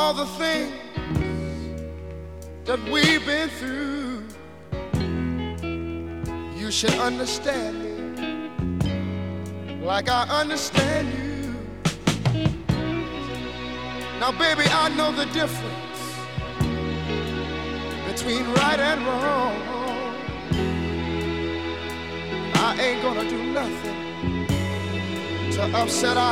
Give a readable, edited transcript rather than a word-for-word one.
all the things that we've been through, you should understand me like I understand you. Now, baby, I know the difference between right and wrong. I ain't gonna do nothing to upset our